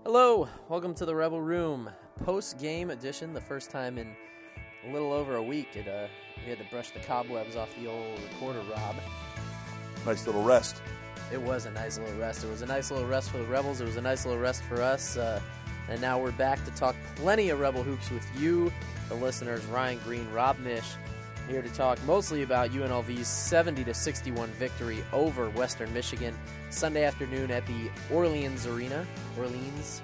Hello, welcome to the Rebel Room, post-game edition, the first time in a little over a week. We had to brush the cobwebs off the old recorder, Rob. Nice little rest. It was a nice little rest. It was a nice little rest for the Rebels. It was a nice little rest for us. And now we're back to talk plenty of Rebel Hoops with you, the listeners, Ryan Green, Rob Mish, here to talk mostly about UNLV's 70-61 victory over Western Michigan Sunday afternoon at the Orleans Arena. Orleans,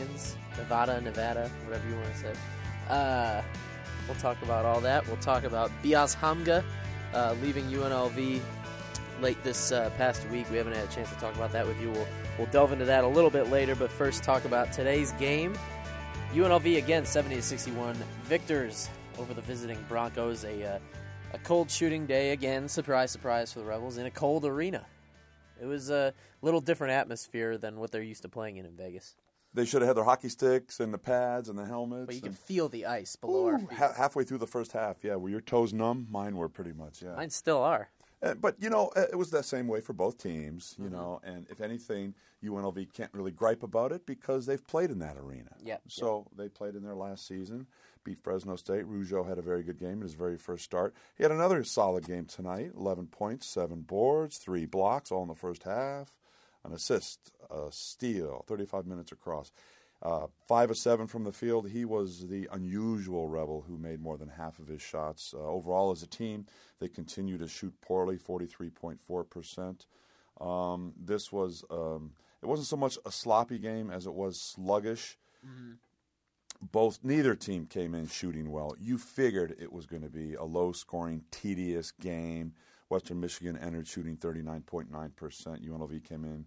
Nevada, whatever you want to say. We'll talk about all that. We'll talk about Bias Hamga leaving UNLV late this past week. We haven't had a chance to talk about that with you. We'll delve into that a little bit later, but first talk about today's game. UNLV again, 70-61 victors over the visiting Broncos. A cold shooting day again, surprise, surprise for the Rebels, in a cold arena. It was a little different atmosphere than what they're used to playing in Vegas. They should have had their hockey sticks and the pads and the helmets. But you can feel the ice below our feet. Halfway through the first half, yeah. Were your toes numb? Mine were pretty much, yeah. Mine still are. But, it was that same way for both teams, and if anything, UNLV can't really gripe about it because they've played in that arena. Yeah. So they played in their last season, beat Fresno State. Rougeau had a very good game in his very first start. He had another solid game tonight, 11 points, 7 boards, 3 blocks, all in the first half, an assist, a steal, 35 minutes across. 5 of 7 from the field. He was the unusual Rebel who made more than half of his shots. Overall, as a team, they continue to shoot poorly, 43.4%. This was it wasn't so much a sloppy game as it was sluggish. Mm-hmm. Neither team came in shooting well. You figured it was going to be a low-scoring, tedious game. Western Michigan entered shooting 39.9%. UNLV came in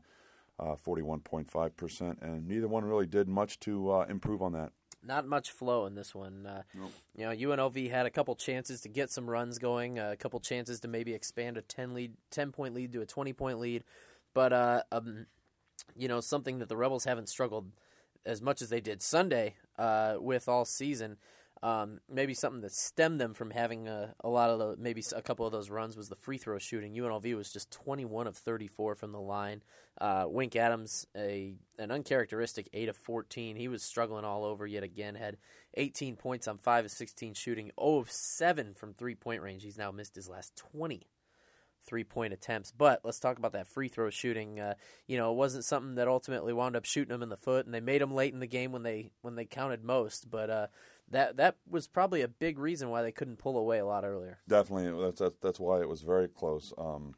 41.5%, and neither one really did much to improve on that. Not much flow in this one. Nope. UNLV had a couple chances to get some runs going, a couple chances to maybe expand a 10-point lead to a 20-point lead, but something that the Rebels haven't struggled as much as they did Sunday with all season. Maybe something that stemmed them from having a couple of those runs was the free throw shooting. UNLV was just 21 of 34 from the line. Wink Adams, an uncharacteristic 8 of 14. He was struggling all over yet again. Had 18 points on 5 of 16 shooting. 0 of 7 from 3-point range. He's now missed his last 20 3-point attempts. But let's talk about that free throw shooting. It wasn't something that ultimately wound up shooting him in the foot, and they made him late in the game when they counted most. But that was probably a big reason why they couldn't pull away a lot earlier. Definitely, that's why it was very close.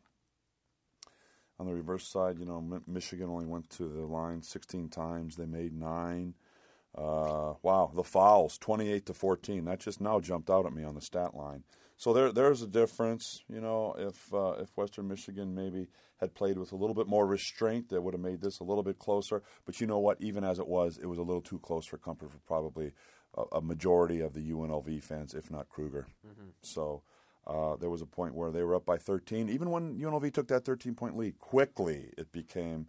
On the reverse side, Michigan only went to the line 16 times. They made 9. Wow, the fouls, 28-14. That just now jumped out at me on the stat line. So there's a difference. If Western Michigan maybe had played with a little bit more restraint, that would have made this a little bit closer. But you know what? Even as it was a little too close for comfort for probably a majority of the UNLV fans, if not Kruger. Mm-hmm. So there was a point where they were up by 13. Even when UNLV took that 13-point lead, quickly it became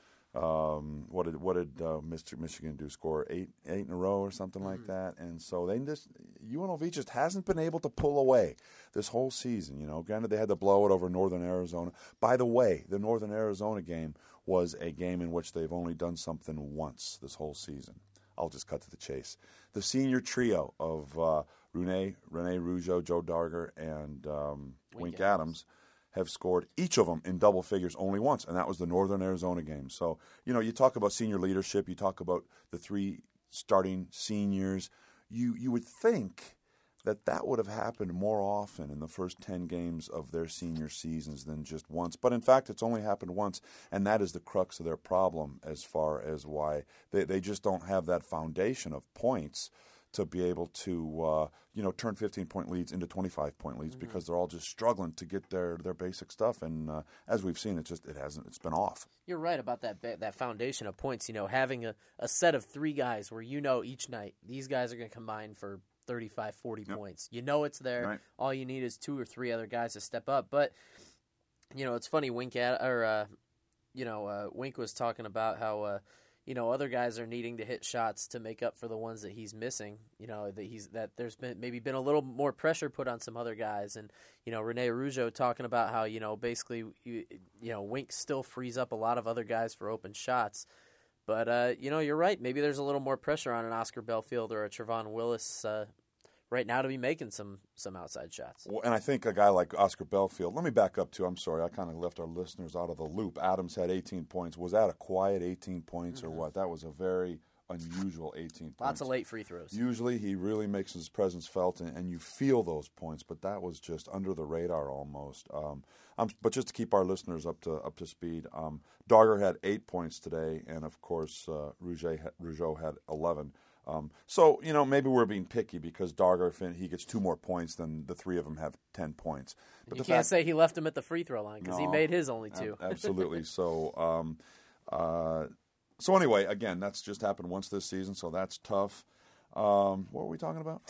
what did Mr. Michigan do? Score eight in a row or something like that. And so UNLV just hasn't been able to pull away this whole season. Granted, they had to blow it over Northern Arizona. By the way, the Northern Arizona game was a game in which they've only done something once this whole season. I'll just cut to the chase. The senior trio of Rene Rougeau, Joe Darger, and Wink Adams have scored each of them in double figures only once, and that was the Northern Arizona game. So, you talk about senior leadership, you talk about the 3 starting seniors. You would think that would have happened more often in the first 10 games of their senior seasons than just once. But in fact, it's only happened once, and that is the crux of their problem as far as why they just don't have that foundation of points to be able to turn 15-point leads into 25-point leads, because they're all just struggling to get their basic stuff. And as we've seen, it's been off. You're right about that foundation of points. Having a set of 3 guys where each night these guys are going to combine for 35, 40 points. It's there. Right. All you need is 2 or 3 other guys to step up. But it's funny. Wink was talking about how other guys are needing to hit shots to make up for the ones that he's missing. That there's been a little more pressure put on some other guys, and Rene Rougeau talking about how basically Wink still frees up a lot of other guys for open shots. But, you're right. Maybe there's a little more pressure on an Oscar Belfield or a Trevon Willis right now to be making some outside shots. Well, and I think a guy like Oscar Belfield, let me back up too. I'm sorry, I kind of left our listeners out of the loop. Adams had 18 points. Was that a quiet 18 points or what? That was a very unusual 18 points. Lots of late free throws. Usually he really makes his presence felt, and you feel those points, but that was just under the radar almost. But just to keep our listeners up to speed, Dogger had 8 points today, and of course Rougeau had 11. So, maybe we're being picky because Dogger, he gets 2 more points than the 3 of them have 10 points. But you can't say he left him at the free throw line because he made his only 2. Absolutely. So, so anyway, again, that's just happened once this season, so that's tough. What were we talking about?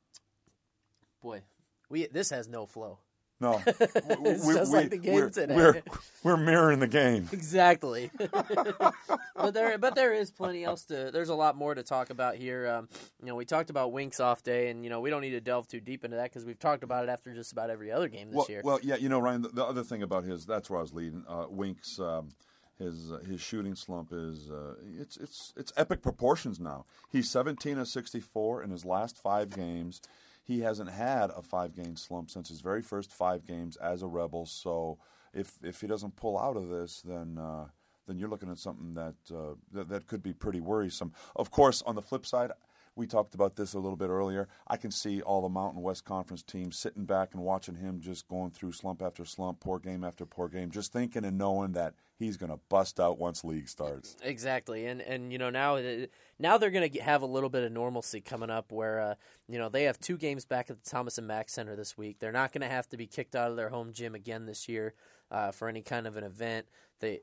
Boy, this has no flow. No, it's just like the game today. We're mirroring the game. Exactly. but there is plenty else there's a lot more to talk about here. We talked about Wink's off day, and we don't need to delve too deep into that because we've talked about it after just about every other game this year. Well, yeah, Ryan. The other thing about that's where I was leading. Wink's his shooting slump is it's epic proportions now. He's 17 of 64 in his last 5 games. He hasn't had a 5-game slump since his very first 5 games as a Rebel. So if he doesn't pull out of this, then you're looking at something that could be pretty worrisome. Of course, on the flip side, we talked about this a little bit earlier. I can see all the Mountain West Conference teams sitting back and watching him just going through slump after slump, poor game after poor game, just thinking and knowing that he's going to bust out once league starts. Exactly, and now they're going to have a little bit of normalcy coming up where they have 2 games back at the Thomas and Mack Center this week. They're not going to have to be kicked out of their home gym again this year for any kind of an event. They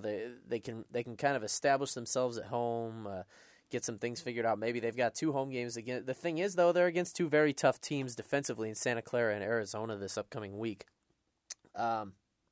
can kind of establish themselves at home. Get some things figured out. Maybe they've got 2 home games again. The thing is, though, they're against 2 very tough teams defensively in Santa Clara and Arizona this upcoming week. But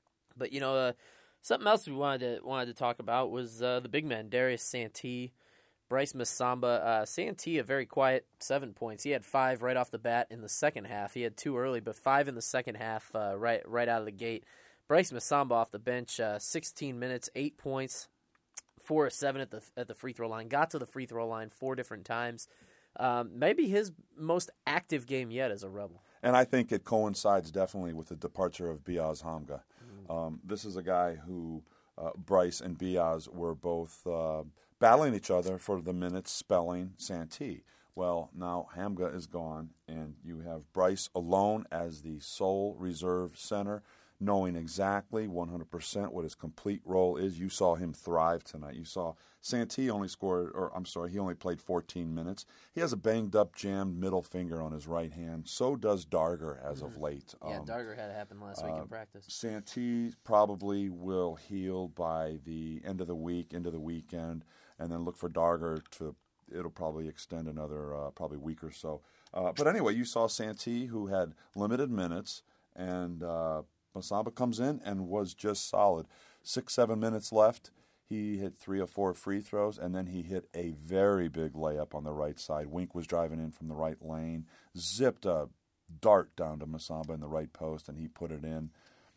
something else we wanted to talk about was the big men, Darius Santee, Bryce Masamba. Santee, a very quiet 7 points. He had 5 right off the bat in the second half. He had 2 early, but 5 in the second half right out of the gate. Bryce Masamba off the bench, 16 minutes, 8 points. 4 of 7 at the free throw line. Got to the free throw line 4 different times. Maybe his most active game yet as a Rebel. And I think it coincides definitely with the departure of Biaz Hamga. This is a guy who Bryce and Biaz were both battling each other for the minutes spelling Santee. Well, now Hamga is gone, and you have Bryce alone as the sole reserve center, knowing exactly 100% what his complete role is. You saw him thrive tonight. You saw Santee he only played 14 minutes. He has a banged-up, jammed middle finger on his right hand. So does Darger as of late. Yeah, Darger had it happen last week in practice. Santee probably will heal by the end of the week, into the weekend, and then look for Darger it'll probably extend another probably week or so. But anyway, you saw Santee, who had limited minutes, and Masamba comes in and was just solid. 6-7 minutes left. He hit 3 or 4 free throws, and then he hit a very big layup on the right side. Wink was driving in from the right lane, zipped a dart down to Masamba in the right post, and he put it in.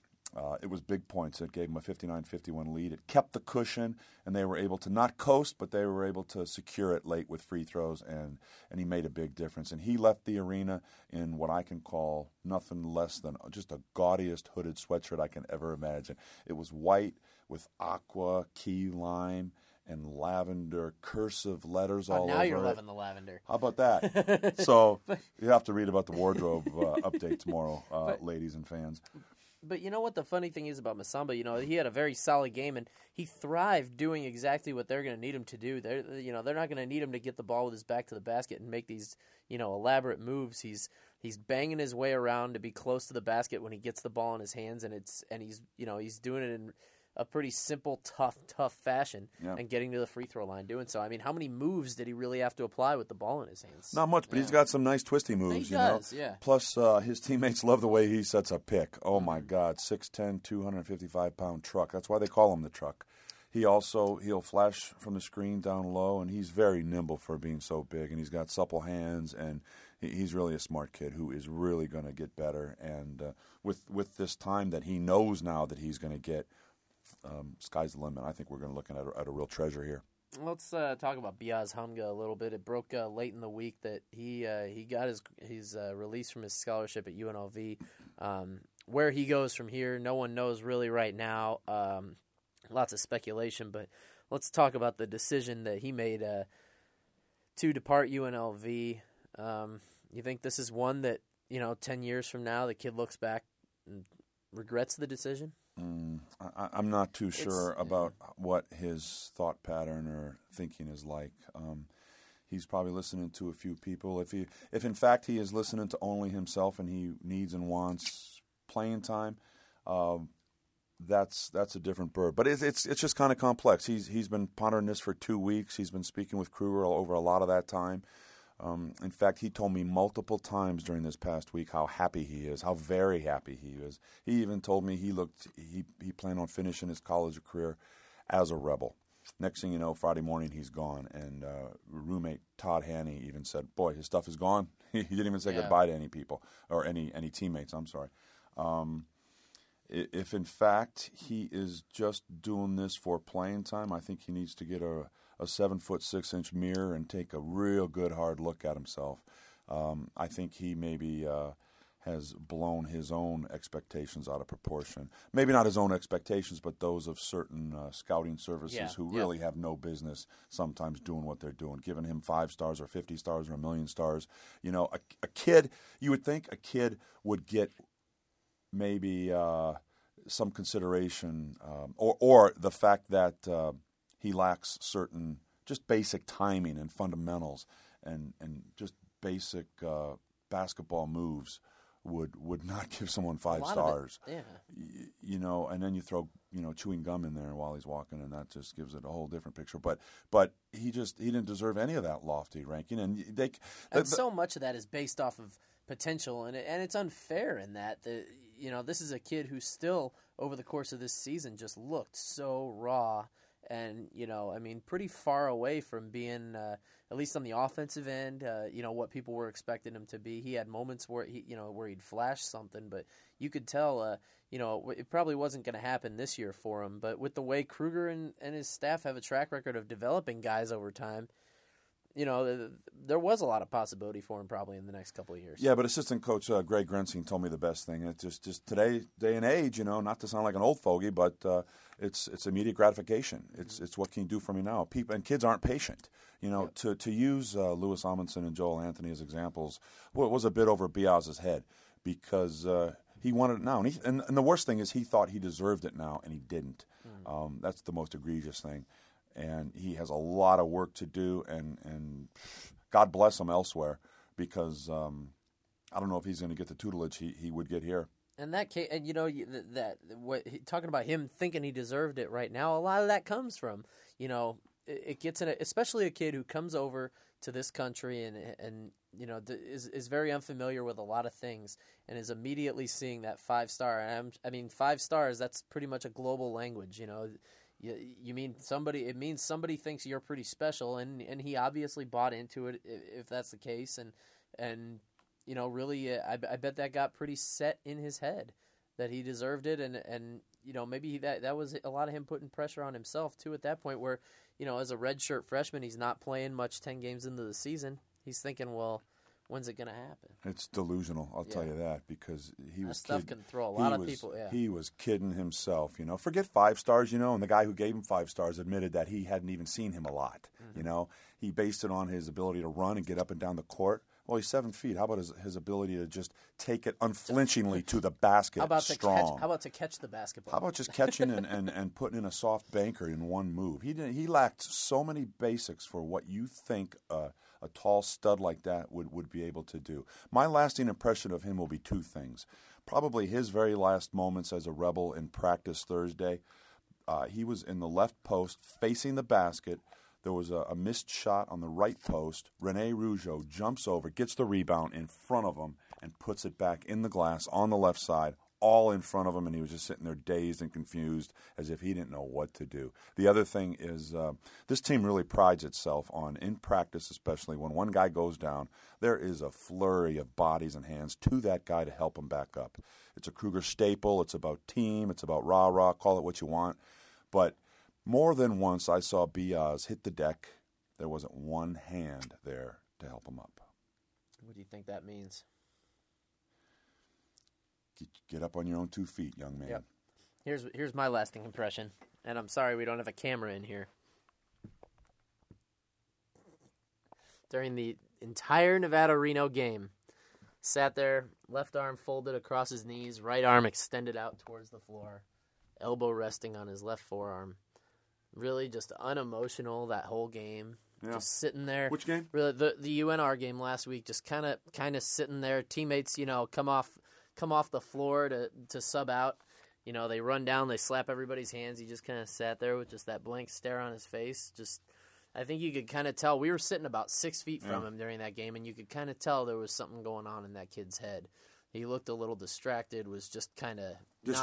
It was big points. It gave him a 59-51 lead. It kept the cushion, and they were able to not coast, but they were able to secure it late with free throws, and he made a big difference. And he left the arena in what I can call nothing less than just the gaudiest hooded sweatshirt I can ever imagine. It was white with aqua, key lime, and lavender cursive letters all over it. Now you're loving the lavender. How about that? So you have to read about the wardrobe update tomorrow, ladies and fans. But you know what the funny thing is about Masamba? He had a very solid game, and he thrived doing exactly what they're going to need him to do. They're not going to need him to get the ball with his back to the basket and make these, elaborate moves. He's banging his way around to be close to the basket when he gets the ball in his hands, and he's doing it in a pretty simple, tough fashion, and getting to the free throw line doing so. I mean, how many moves did he really have to apply with the ball in his hands? Not much, but he's got some nice twisty moves. He does, yeah. Plus, his teammates love the way he sets a pick. Oh, my God, 6'10", 255-pound truck. That's why they call him the truck. He'll flash from the screen down low, and he's very nimble for being so big, and he's got supple hands, and he's really a smart kid who is really going to get better. And with this time that he knows now that he's going to get, sky's the limit. I think we're going to look at a real treasure here. Let's talk about Biaz Humga a little bit. It broke late in the week that he got his release from his scholarship at UNLV. Where he goes from here, no one knows really right now. Lots of speculation, but let's talk about the decision that he made to depart UNLV. You think this is one that, 10 years from now, the kid looks back and regrets the decision? I'm not too sure about what his thought pattern or thinking is like. He's probably listening to a few people. If in fact he is listening to only himself and he needs and wants playing time, that's a different bird. But it's just kind of complex. He's been pondering this for 2 weeks. He's been speaking with Kruger over a lot of that time. In fact, he told me multiple times during this past week how happy he is, how very happy he is. He even told me he planned on finishing his college career as a Rebel. Next thing you know, Friday morning he's gone, and roommate Todd Haney even said, "Boy, his stuff is gone." He didn't even say goodbye to any people or any teammates. I'm sorry. If in fact he is just doing this for playing time, I think he needs to get a 7'6" mirror and take a real good hard look at himself. I think he maybe has blown his own expectations out of proportion. Maybe not his own expectations, but those of certain scouting services who really have no business sometimes doing what they're doing, giving him 5 stars or 50 stars or 1 million stars. A kid, you would think a kid would get maybe some consideration or the fact that he lacks certain just basic timing and fundamentals and just basic basketball moves would not give someone 5 stars. And then you throw chewing gum in there while he's walking, and that just gives it a whole different picture. But he didn't deserve any of that lofty ranking, and so much of that is based off of potential, and it's unfair in that this is a kid who still over the course of this season just looked so raw. And, pretty far away from being, at least on the offensive end, what people were expecting him to be. He had moments where where he'd flash something, but you could tell, it probably wasn't going to happen this year for him. But with the way Kruger and his staff have a track record of developing guys over time, there was a lot of possibility for him probably in the next couple of years. Yeah, but assistant coach Greg Grensing told me the best thing. It's just today, day and age, not to sound like an old fogey, but it's immediate gratification. It's what can you do for me now? People and kids aren't patient. To use Louis Amundsen and Joel Anthony as examples was a bit over Biaz's head because he wanted it now. And the worst thing is he thought he deserved it now, and he didn't. That's the most egregious thing. And he has a lot of work to do, and God bless him elsewhere, because I don't know if he's going to get the tutelage he would get here. And that case, and talking about him thinking he deserved it right now, a lot of that comes from it gets in especially a kid who comes over to this country and is very unfamiliar with a lot of things and is immediately seeing that 5-star. And 5 stars, that's pretty much a global language, You mean somebody? It means somebody thinks you're pretty special, and he obviously bought into it. If that's the case, and really, I bet that got pretty set in his head that he deserved it, and maybe that was a lot of him putting pressure on himself too at that point, where as a redshirt freshman, he's not playing much 10 games into the season. He's thinking, well, when's it going to happen? It's delusional, I'll tell you that, because that stuff can throw a lot of people. Yeah. He was kidding himself. Forget 5 stars. And the guy who gave him 5 stars admitted that he hadn't even seen him a lot. Mm-hmm. He based it on his ability to run and get up and down the court. Well, he's 7 feet. How about his ability to just take it unflinchingly to the basket? How about to catch the basketball? How about just catching and putting in a soft banker in one move? He lacked so many basics for what you think a tall stud like that would be able to do. My lasting impression of him will be 2 things. Probably his very last moments as a Rebel in practice Thursday. He was in the left post facing the basket. There was a missed shot on the right post. Rene Rougeau jumps over, gets the rebound in front of him, and puts it back in the glass on the left side, all in front of him, and he was just sitting there dazed and confused as if he didn't know what to do. The other thing is this team really prides itself on, in practice especially, when one guy goes down, there is a flurry of bodies and hands to that guy to help him back up. It's a Kruger staple. It's about team. It's about rah-rah. Call it what you want. But More than once I saw Biaz hit the deck. There wasn't one hand there to help him up. What do you think that means? Get up on your own 2 feet, young man. Yep. Here's my lasting impression, and I'm sorry we don't have a camera in here. During the entire Nevada-Reno game, sat there, left arm folded across his knees, right arm extended out towards the floor, elbow resting on his left forearm. Really just unemotional that whole game. Yeah. Just sitting there. Which game? Really, the UNR game last week, just kind of sitting there. Teammates, come off the floor to sub out. They run down, they slap everybody's hands. He just kind of sat there with just that blank stare on his face. Just, I think you could kind of tell. We were sitting about 6 feet from him during that game, and you could kind of tell there was something going on in that kid's head. He looked a little distracted, was just kind of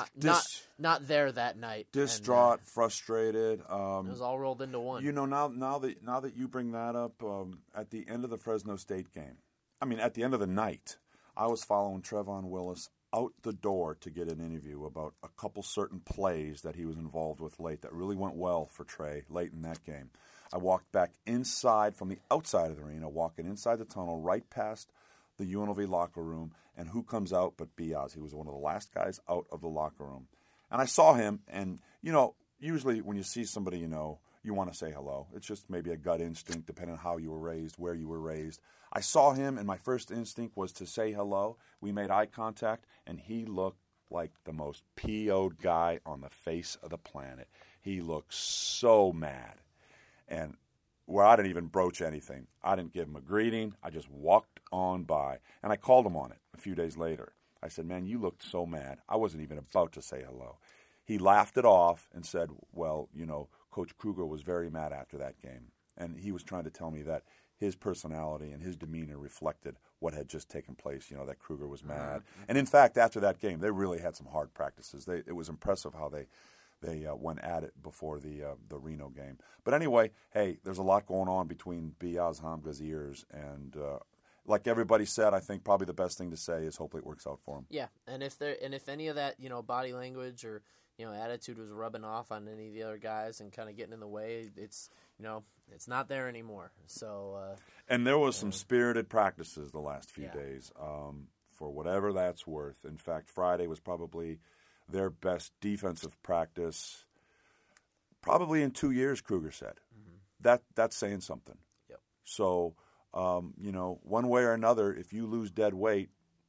not there that night. Distraught, frustrated. It was all rolled into one. Now that you bring that up, at the end of the Fresno State game, at the end of the night, I was following Trevon Willis out the door to get an interview about a couple certain plays that he was involved with late that really went well for Trey late in that game. I walked back inside from the outside of the arena, walking inside the tunnel, right past the UNLV locker room, and who comes out but Biaz? He was one of the last guys out of the locker room. And I saw him, and, usually when you see somebody you want to say hello. It's just maybe a gut instinct, depending on how you were raised, where you were raised. I saw him, and my first instinct was to say hello. We made eye contact, and he looked like the most PO'd guy on the face of the planet. He looked so mad. And I didn't even broach anything. I didn't give him a greeting. I just walked on by. And I called him on it a few days later. I said, man, you looked so mad. I wasn't even about to say hello. He laughed it off and said, well, Coach Kruger was very mad after that game. And he was trying to tell me that his personality and his demeanor reflected what had just taken place, that Kruger was mad. And in fact, after that game, they really had some hard practices. It was impressive how they went at it before the Reno game. But anyway, hey, there's a lot going on between Biaz Hamga's ears. And like everybody said, I think probably the best thing to say is hopefully it works out for him. Yeah, and if any of that, body language or attitude was rubbing off on any of the other guys and kind of getting in the way, it's not there anymore. So and there was some spirited practices the last few days, for whatever that's worth. In fact, Friday was probably their best defensive practice probably in 2 years, Kruger said. Mm-hmm. That's saying something. Yep. So one way or another, if you lose dead weight,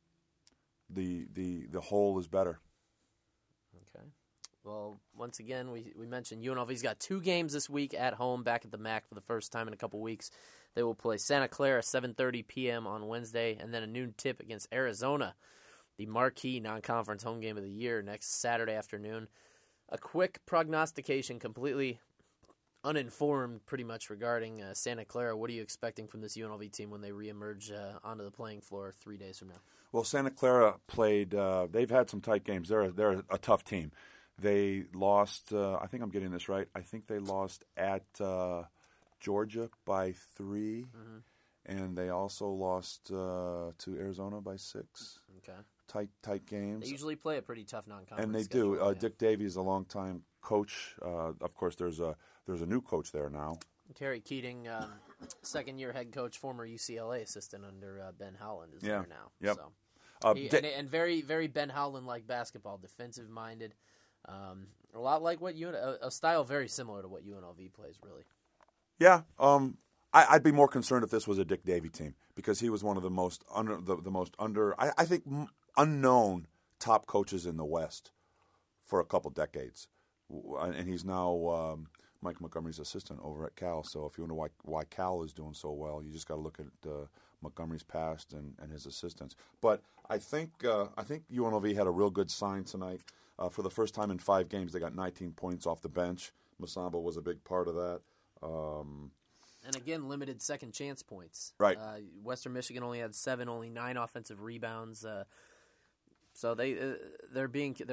the whole is better. Okay. Well, once again, we mentioned UNLV's got 2 games this week at home back at the MAC for the first time in a couple weeks. They will play Santa Clara 7:30 p.m. on Wednesday, and then a noon tip against Arizona, the marquee non-conference home game of the year, next Saturday afternoon. A quick prognostication, completely uninformed pretty much regarding Santa Clara. What are you expecting from this UNLV team when they reemerge onto the playing floor 3 days from now? Well, Santa Clara played they've had some tight games. They're a tough team. They lost, I think I'm getting this right, I think they lost at Georgia by 3, and they also lost to Arizona by 6. Okay. Tight games. They usually play a pretty tough non-conference and they schedule, do. Dick Davey is a longtime coach. Of course, there's a new coach there now. Kerry Keating, second-year head coach, former UCLA assistant under Ben Howland is there now. Yep. So, and very, very Ben Howland-like basketball, defensive-minded. A lot like a style very similar to what UNLV plays, really. Yeah. I'd be more concerned if this was a Dick Davey team because he was one of the most I think unknown top coaches in the West for a couple decades, and he's now Mike Montgomery's assistant over at Cal. So if you wonder why Cal is doing so well, you just got to look at Montgomery's past and his assistants. But I think UNLV had a real good sign tonight. For the first time in 5 games, they got 19 points off the bench. Masamba was a big part of that. And again, limited second chance points. Right. Western Michigan only had 7, only 9 offensive rebounds. So they're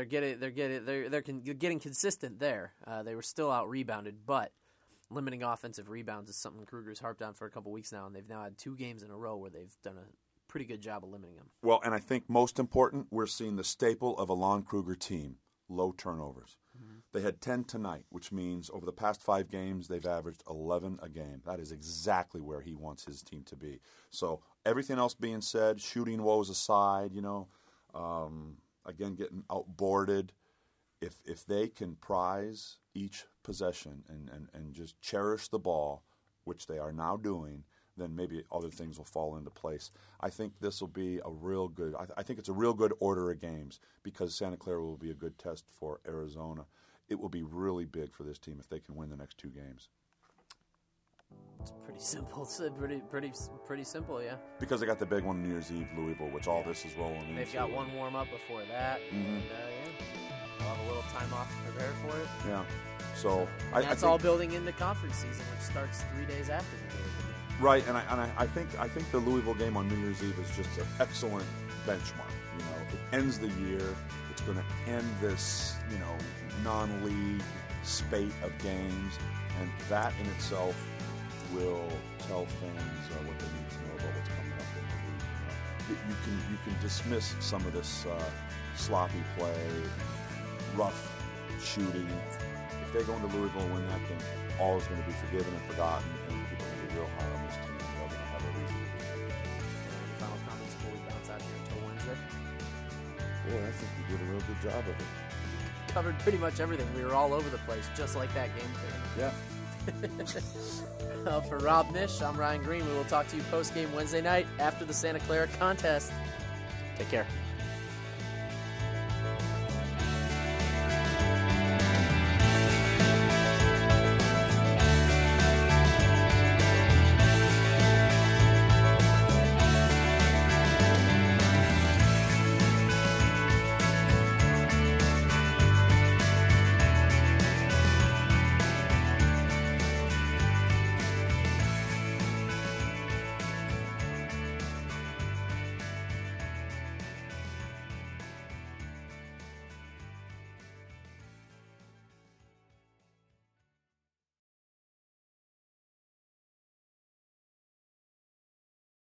getting consistent there. They were still out rebounded, but limiting offensive rebounds is something Kruger's harped on for a couple weeks now, and they've now had 2 games in a row where they've done a pretty good job of limiting them. Well, and I think most important, we're seeing the staple of a Lon Kruger team: low turnovers. Mm-hmm. They had 10 tonight, which means over the past 5 games, they've averaged 11 a game. That is exactly where he wants his team to be. So everything else being said, shooting woes aside, again, getting outboarded, if they can prize each possession and just cherish the ball, which they are now doing, then maybe other things will fall into place. I think this will be a real good – I think it's a real good order of games because Santa Clara will be a good test for Arizona. It will be really big for this team if they can win the next 2 games. It's pretty simple. It's pretty simple, yeah. Because they got the big one New Year's Eve, Louisville, which all this is rolling into. They've got one warm-up before that, and they'll have a little time off to prepare for it. Yeah. So I think all building into conference season, which starts 3 days after the game. Right, and I think the Louisville game on New Year's Eve is just an excellent benchmark. It ends the year. It's going to end this, non-league spate of games, and that in itself will tell fans what they need to know about what's coming up in the league. You can dismiss some of this sloppy play, rough shooting. If they go into Louisville and win that game, all is going to be forgiven and forgotten, and people are going to be real high on this team. They're going to have a reason to do it. Any final comments before we bounce out here until Wednesday? Boy, I think we did a real good job of it. Covered pretty much everything. We were all over the place, just like that game today. Yeah. For Rob Nish, I'm Ryan Green. We will talk to you post-game Wednesday night after the Santa Clara contest. Take care.